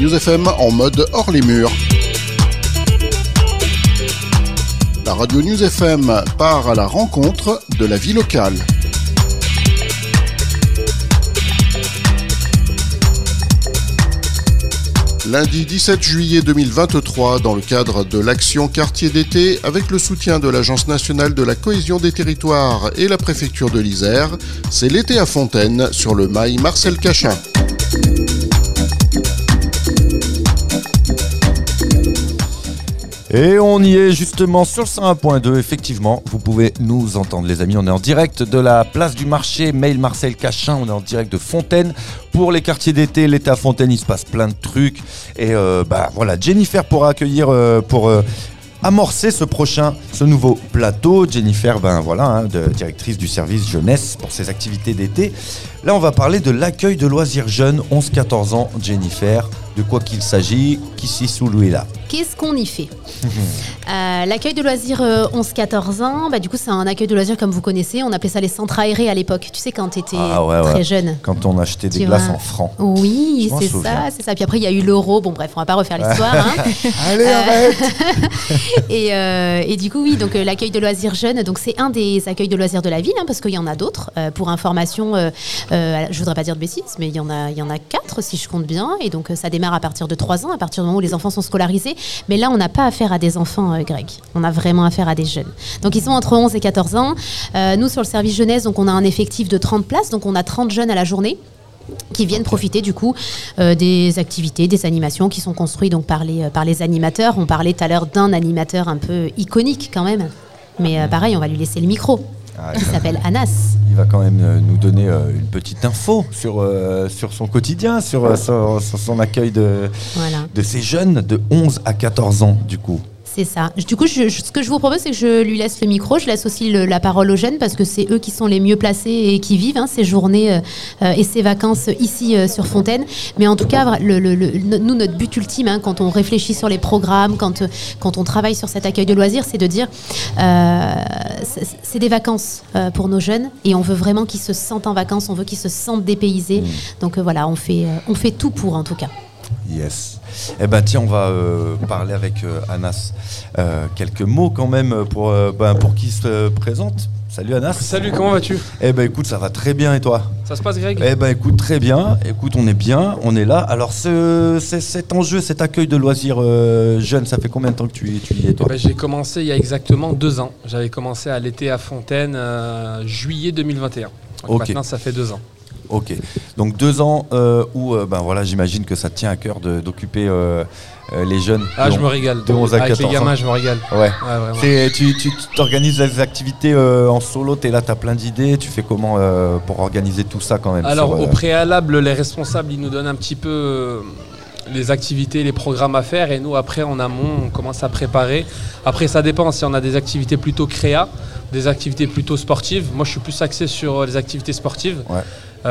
News FM en mode hors les murs. La radio News FM part à la rencontre de la vie locale. Lundi 17 juillet 2023, dans le cadre de l'action Quartier d'été, avec le soutien de l'Agence nationale de la cohésion des territoires et la préfecture de l'Isère, c'est l'été à Fontaine sur le mail Marcel Cachin. Et on y est justement sur le 101.2, effectivement, vous pouvez nous entendre les amis, on est en direct de la place du marché, mail Marcel Cachin, on est en direct de Fontaine. Pour les quartiers d'été, l'été à Fontaine, il se passe plein de trucs. Et voilà, Jennifer pourra accueillir pour amorcer ce nouveau plateau. Jennifer, directrice du service jeunesse pour ses activités d'été. Là, on va parler de l'accueil de loisirs jeunes, 11-14 ans. Jennifer, de quoi qu'il s'agit, qui s'y sous là. Qu'est-ce qu'on y fait L'accueil de loisirs 11-14 ans, du coup c'est un accueil de loisirs comme vous connaissez, on appelait ça les centres aérés à l'époque, tu sais quand tu étais très jeune. Quand on achetait des glaces en francs. Oui, c'est ça. Puis après il y a eu l'euro, bon bref, on va pas refaire l'histoire. Allez, arrête. Et du coup oui, donc l'accueil de loisirs jeunes, donc c'est un des accueils de loisirs de la ville, parce qu'il y en a d'autres. Pour information, je voudrais pas dire de bêtises, mais il y en a 4 si je compte bien, et donc ça démarre à partir de 3 ans, à partir du moment où les enfants sont scolarisés. Mais là, on n'a pas affaire à des enfants, Greg. On a vraiment affaire à des jeunes. Donc, ils sont entre 11 et 14 ans. Nous, sur le service jeunesse, donc, on a un effectif de 30 places. Donc, on a 30 jeunes à la journée qui viennent profiter du coup des activités, des animations qui sont construites donc, par les animateurs. On parlait tout à l'heure d'un animateur un peu iconique quand même. Mais pareil, on va lui laisser le micro. Qui s'appelle Anas. Il va quand même nous donner une petite info sur son quotidien, sur son accueil de ces jeunes de 11 à 14 ans du coup. C'est ça. Du coup, ce que je vous propose, c'est que je lui laisse le micro. Je laisse aussi la parole aux jeunes parce que c'est eux qui sont les mieux placés et qui vivent ces journées et ces vacances ici sur Fontaine. Mais en tout cas, nous, notre but ultime, quand on réfléchit sur les programmes, quand on travaille sur cet accueil de loisirs, c'est de dire c'est des vacances pour nos jeunes et on veut vraiment qu'ils se sentent en vacances, on veut qu'ils se sentent dépaysés. Donc voilà, on fait tout pour en tout cas. Yes. Eh ben tiens, on va parler avec Anas. Quelques mots quand même pour qui se présente. Salut Anas. Salut, comment vas-tu ? Eh ben écoute, ça va très bien et toi ? Ça se passe Greg ? Eh ben écoute, très bien. Écoute, on est bien, on est là. Alors cet enjeu, cet accueil de loisirs jeunes, ça fait combien de temps que tu y es toi ? J'ai commencé il y a exactement 2 ans. J'avais commencé à l'été à Fontaine, juillet 2021. Donc maintenant ça fait 2 ans. Ok, donc 2 ans où j'imagine que ça te tient à cœur d'occuper les jeunes. Je me régale. De 11 à 14 Avec les gamins, je me régale. Ouais. Tu t'organises les activités en solo, t'es là, t'as plein d'idées. Tu fais comment pour organiser tout ça quand même ? Alors au préalable, les responsables, ils nous donnent un petit peu les activités, les programmes à faire. Et nous, après, en amont, on commence à préparer. Après, ça dépend si on a des activités plutôt créa, des activités plutôt sportives. Moi, je suis plus axé sur les activités sportives. Ouais.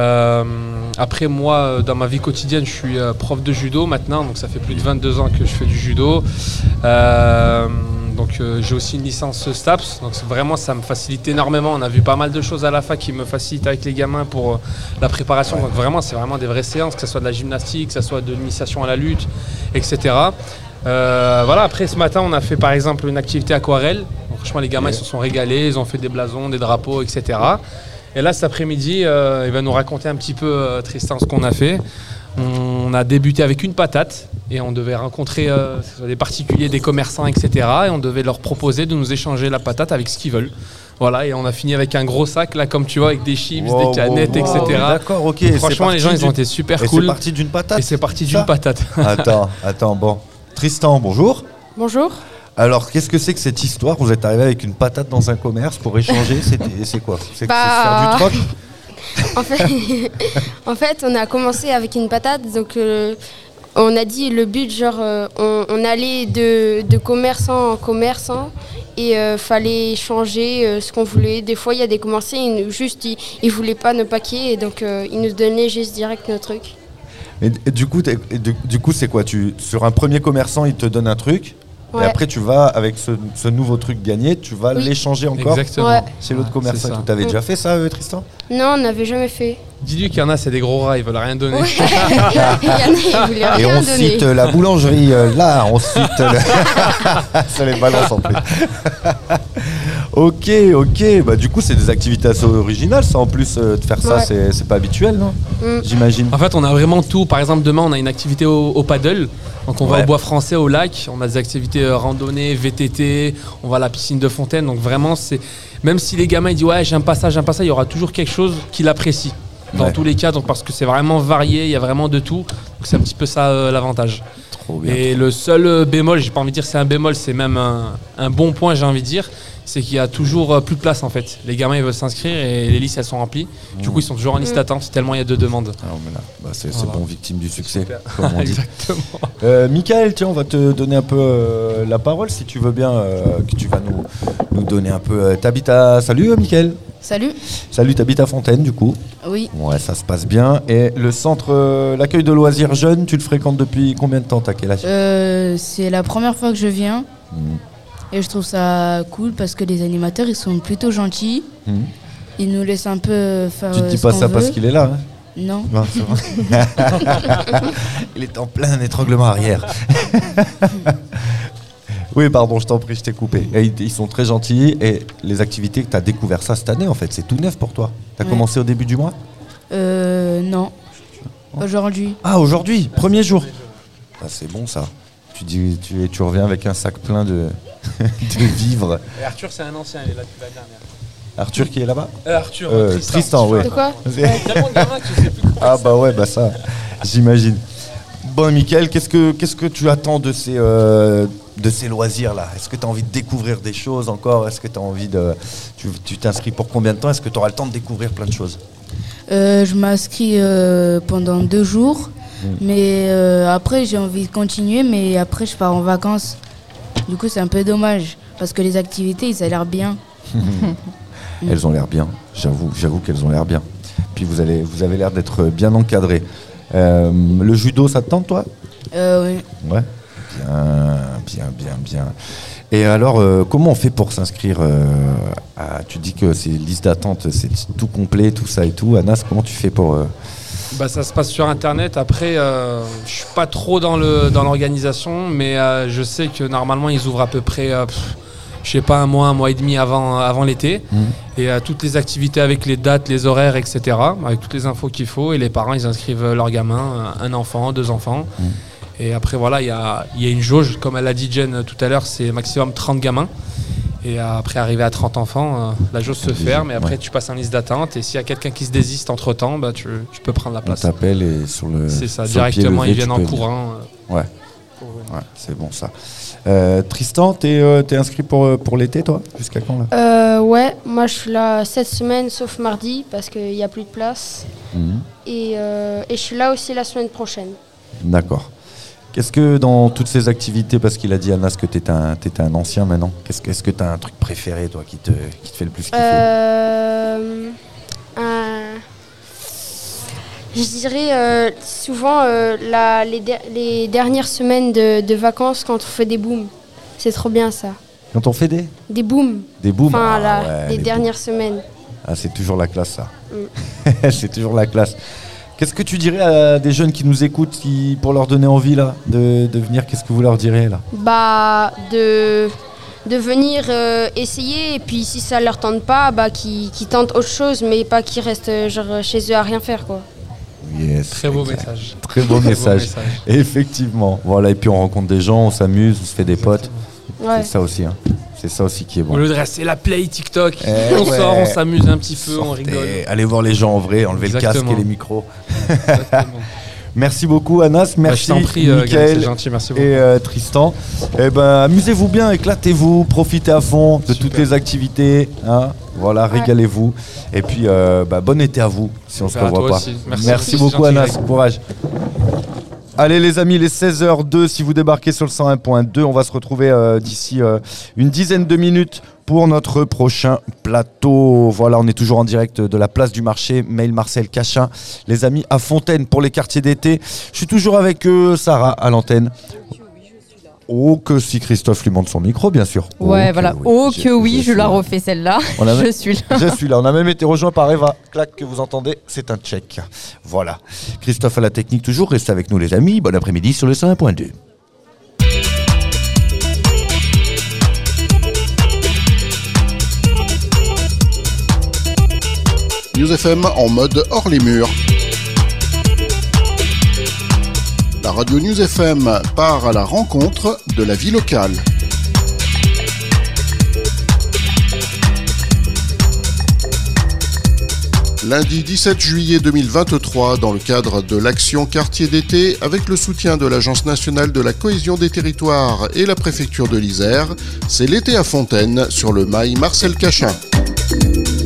Après moi dans ma vie quotidienne je suis prof de judo maintenant, donc ça fait plus de 22 ans que je fais du judo, donc j'ai aussi une licence STAPS, donc vraiment ça me facilite énormément. On a vu pas mal de choses à la fac qui me facilitent avec les gamins pour la préparation, donc vraiment c'est vraiment des vraies séances, que ce soit de la gymnastique, que ce soit de l'initiation à la lutte, etc. Après ce matin on a fait par exemple une activité aquarelle, donc, franchement les gamins ils se sont régalés, ils ont fait des blasons, des drapeaux, etc. Et là, cet après-midi, il va nous raconter un petit peu, Tristan, ce qu'on a fait. On a débuté avec une patate et on devait rencontrer des particuliers, des commerçants, etc. Et on devait leur proposer de nous échanger la patate avec ce qu'ils veulent. Voilà, et on a fini avec un gros sac, là, comme tu vois, avec des chips, des canettes, etc. D'accord, ok. Franchement, les gens, ils ont été super cool. Et c'est parti d'une patate. Et c'est parti d'une patate. Attends, bon. Tristan, bonjour. Bonjour. Alors, qu'est-ce que c'est que cette histoire ? Vous êtes arrivé avec une patate dans un commerce pour échanger. C'est quoi ? C'est faire du troc ? En fait, on a commencé avec une patate. Donc, on a dit le but, on allait de commerçant en commerçant et fallait changer ce qu'on voulait. Des fois, il y a des commerçants, ils voulaient pas nos paquets et donc ils nous donnaient juste direct nos trucs. Et du coup, c'est quoi ? Sur un premier commerçant, il te donne un truc. Et Ouais. après, tu vas, avec ce nouveau truc gagné, tu vas Oui. l'échanger encore Exactement. Ouais. chez l'autre commerçant. c'est ça. Tu avais déjà fait ça, Tristan? Non, on n'avait jamais fait. Dis-lui qu'il y en a, c'est des gros rats, ils veulent rien donner. Ouais. Il y en a, ils voulaient Et rien on donner. cite la boulangerie, là, on cite ça les balance en plus. Ok, bah du coup c'est des activités assez originales, ça en plus de faire ça, Ouais. c'est pas habituel, non? Mm. J'imagine. En fait, on a vraiment tout. Par exemple, demain, on a une activité au paddle. Donc, on va Ouais. au bois français, au lac. On a des activités randonnée, VTT. On va à la piscine de Fontaine. Donc, vraiment, c'est même si les gamins ils disent ouais, j'aime pas ça, il y aura toujours quelque chose qu'il apprécie. Dans Ouais. tous les cas, donc parce que c'est vraiment varié, il y a vraiment de tout. Donc, c'est un petit peu ça l'avantage. Trop bien. Et le seul bémol, j'ai pas envie de dire c'est un bémol, c'est même un bon point, j'ai envie de dire, c'est qu'il y a toujours plus de place en fait. Les gamins ils veulent s'inscrire et les listes elles sont remplies. Du coup ils sont toujours en liste d'attente tellement il y a de demandes. Ah, mais là, bah, c'est Voilà. bon, victime du succès, Super. comme on dit. Exactement. Michael, tiens, on va te donner un peu la parole si tu veux bien, que tu vas nous donner un peu. T'habites à. Salut, Michael. Salut. Salut, t'habites à Fontaine, du coup. Oui, Ouais, ça se passe bien. Et le centre, l'accueil de loisirs jeunes, tu le fréquentes depuis combien de temps? T'as quel âge? c'est la première fois que je viens Mhm. et je trouve ça cool parce que les animateurs ils sont plutôt gentils. Mhm. Ils nous laissent un peu faire Tu te dis ce pas qu'on ça parce veut. qu'il est là, hein? Non. Non, c'est vrai. Il est en plein étranglement arrière. Oui, pardon, je t'en prie, je t'ai coupé. Et ils sont très gentils et les activités que tu as découvert ça cette année, en fait, c'est tout neuf pour toi. Tu as Ouais. commencé au début du mois? Non. Aujourd'hui. Ah, aujourd'hui, premier jour. Ah, c'est bon ça. Tu reviens avec un sac plein de, de vivres. Et Arthur c'est un ancien, il est là depuis la dernière. Arthur qui est là-bas? Arthur, Tristan, ouais. De quoi? Tellement de gamins que je sais plus comment Ah bah ouais, bah ça, j'imagine. Bon, Mickaël, qu'est-ce que tu attends de ces loisirs-là? Est-ce que tu as envie de découvrir des choses encore? Est-ce que tu as envie de... Tu t'inscris pour combien de temps? Est-ce que tu auras le temps de découvrir plein de choses? Je m'inscris pendant 2 jours. Mais après j'ai envie de continuer. Mais après je pars en vacances. Du coup c'est un peu dommage. Parce que les activités ça a l'air bien. Elles ont l'air bien, j'avoue qu'elles ont l'air bien. Puis vous avez l'air d'être bien encadré. Le judo, ça te tente, toi? Oui. Ouais. Bien. Et alors, comment on fait pour s'inscrire tu dis que c'est liste d'attente, c'est tout complet, tout ça et tout. Anas, comment tu fais pour... Bah, ça se passe sur internet. Après, je suis pas trop dans l'organisation, mais je sais que normalement ils ouvrent à peu près, je sais pas, un mois et demi avant l'été. Et toutes les activités avec les dates, les horaires, etc. Avec toutes les infos qu'il faut. Et les parents ils inscrivent leurs gamins, un enfant, 2 enfants. Et après voilà, il y a une jauge, comme elle l'a dit Jen tout à l'heure, c'est maximum 30 gamins. Et après, arrivé à 30 enfants, la jauge se ferme et après tu passes en liste d'attente. Et s'il y a quelqu'un qui se désiste entre temps, bah, tu peux prendre la On place. t'appelle et sur le... C'est ça, sur le pied directement levé, ils viennent tu en peux venir. courant. Ouais, c'est bon ça. Tristan, t'es inscrit pour l'été, toi? Jusqu'à quand, là? Ouais, moi je suis là cette semaine sauf mardi parce qu'il n'y a plus de place. Et je suis là aussi la semaine prochaine. D'accord. Qu'est-ce que dans toutes ces activités, parce qu'il a dit Anas que t'étais un ancien maintenant, est-ce que t'as un truc préféré, toi, qui te fait le plus kiffer? Je dirais souvent les dernières semaines de vacances quand on fait des booms. C'est trop bien ça. Quand on fait Des booms. des booms, Enfin, ouais, les les dernières semaines. booms. Ah, c'est toujours la classe, ça. C'est toujours la classe. Qu'est-ce que tu dirais à des jeunes qui nous écoutent, pour leur donner envie là, de venir? Qu'est-ce que vous leur direz là? Bah, de venir essayer et puis si ça leur tente pas, bah, qu'ils tentent autre chose mais pas qu'ils restent genre, chez eux à rien faire quoi. Yes, Très beau exact. message. Très beau message. Effectivement. Voilà, et puis on rencontre des gens, on s'amuse, on se fait des potes. Ouais. C'est ça aussi, hein. C'est ça aussi qui est Au bon. lieu de rester la play TikTok, Eh on ouais. sort, on s'amuse un petit peu, on Sortez, rigole. allez voir les gens en vrai, enlevez le casque Exactement. et les micros. Exactement. Merci beaucoup Anas, Bah, merci je t'en prie, Gaël, c'est Mickaël gentil, merci beaucoup. et Tristan. Eh ben, amusez-vous bien, éclatez-vous, profitez à fond de toutes les activités. Hein. Voilà, régalez-vous. Et puis, bon été à vous, si on ne se Super, à revoit toi pas. aussi. Merci Merci beaucoup gentil, Anas, Greg. courage. Allez les amis, les 16h02, si vous débarquez sur le 101.2, on va se retrouver d'ici une dizaine de minutes pour notre prochain plateau. Voilà, on est toujours en direct de la place du marché, Mail Marcel Cachin, les amis à Fontaine pour les quartiers d'été. Je suis toujours avec Sarah à l'antenne. Oh, que si Christophe lui montre son micro, bien sûr. Ouais, voilà. Oh, que oui, je la refais celle-là. Je suis là. Je suis là. On a même été rejoint par Eva. Clac, que vous entendez, c'est un check. Voilà. Christophe à la technique toujours. Restez avec nous, les amis. Bon après-midi sur le 101.2. News FM en mode hors les murs. La radio News FM part à la rencontre de la vie locale. Lundi 17 juillet 2023, dans le cadre de l'action Quartier d'été, avec le soutien de l'Agence nationale de la cohésion des territoires et la préfecture de l'Isère, c'est l'été à Fontaine sur le mail Marcel Cachin.